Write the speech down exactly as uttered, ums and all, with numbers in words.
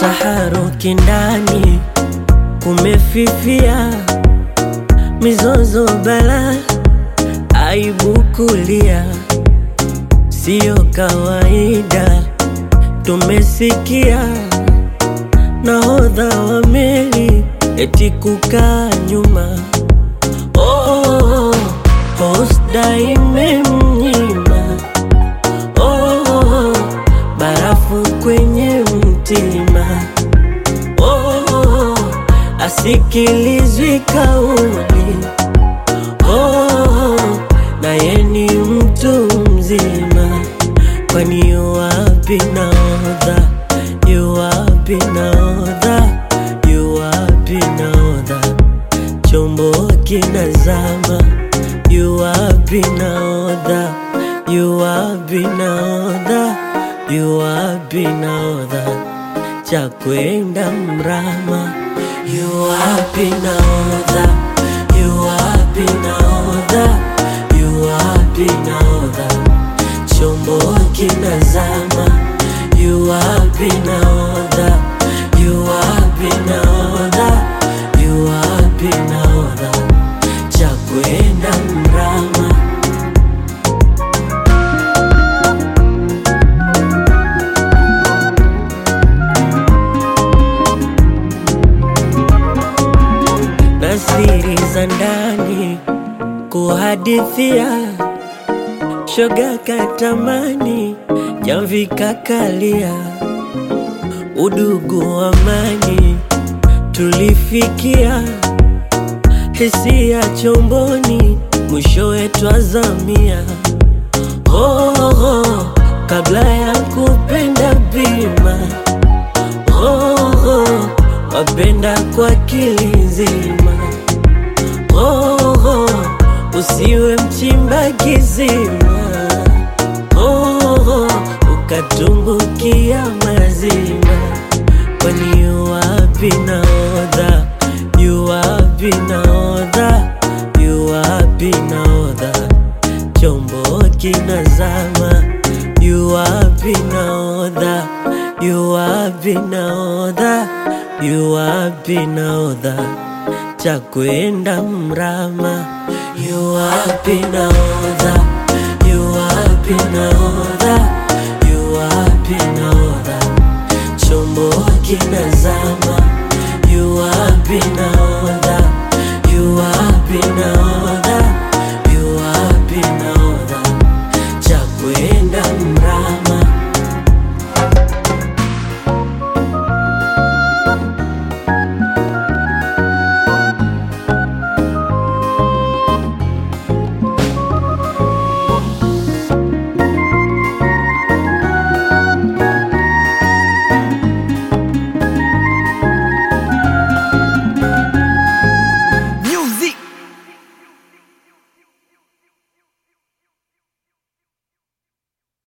taharuki ndani kumefifia, mizozo bala, aibu kulia, sio kawaida. Tumesikia nahodha wa meli eti kukaa nyuma. Oh, hosta imemnyima. Oh, barafu kwenye mtima. Oh, asikilizwi kauli. Oh, na ye ni mtu mzima. Kwani yu wapi nahodha? Yu wapi nahodha? Yu wapi nahodha? Chombo kinazama. Yu wapi nahodha? Yu wapi nahodha? Yu wapi nahodha? Cha kwenda mrama. Yu wapi nahodha? Yu wapi nahodha? Yu wapi nahodha? Chombo kinazama. Yu wapi nahodha? Yu wapi nahodha? Yu wapi nahodha? Cha kwenda mrama. Na siri za ndani kuhadithia, shoga katamani, jamvi kakalia. Udugu amani tulifikia, hisia chomboni, mwishowe twazamia. Oh, oh, kabla ya kupenda bima. Oh, oh, wapenda kwa kilizima. Oh, oh, usiwe mchimba kizima. Oh, oh, ukatumbukia mazima. Kwani yu wapi nahodha? Yu wapi nahodha? Yu wapi nahodha? Chombo kinazama. Yu wapi nahodha? Yu wapi nahodha? Yu wapi nahodha? Cha kwenda mrama. Yu wapi nahodha? Yu wapi nahodha? Yu wapi nahodha? Chombo kinazama. Yu wapi nahodha? Yu wapi nahodha?